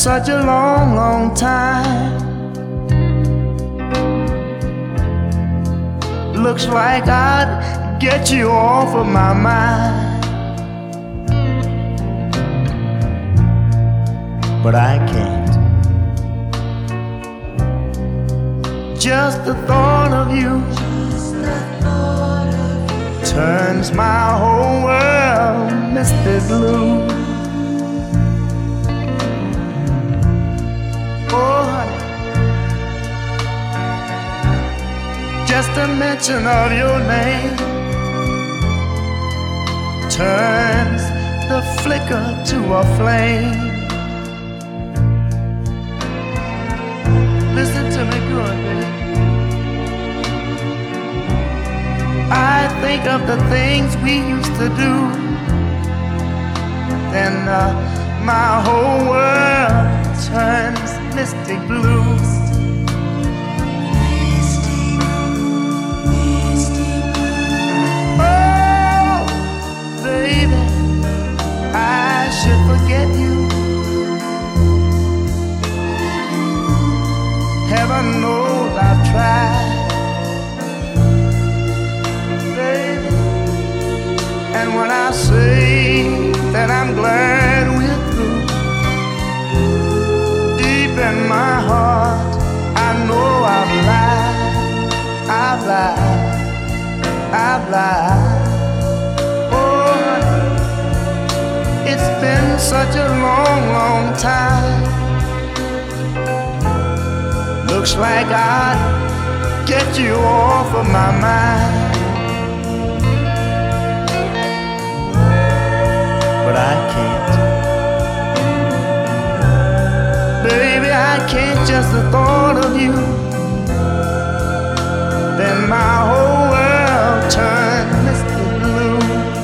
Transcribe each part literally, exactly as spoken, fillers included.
such a long, long time. Looks like I'd get you off of my mind, but I can't. Just the thought of you turns my whole world misty blue. Oh, honey, just a mention of your name turns the flicker to a flame. Listen to me good, baby. I think of the things we used to do, then uh, my whole world turns misty blue. Oh, baby, I should forget you. Heaven knows I've tried. And when I say that I'm glad we're through, deep in my heart I know I've lied, I've lied, I've lied. Oh, it's been such a long, long time. Looks like I'd get you off of my mind, but I can't. Baby, I can't. Just the thought of you, then my whole world turned misty blue.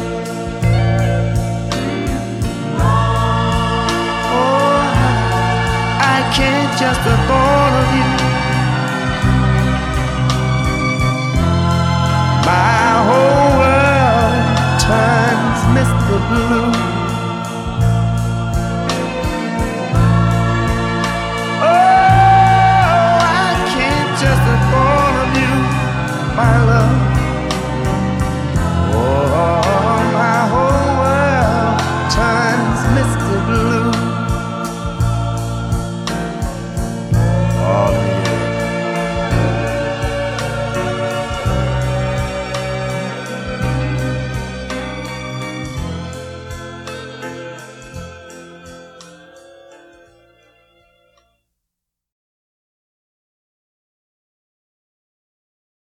Oh, I can't. Just the thought of you, my whole world turns misty blue.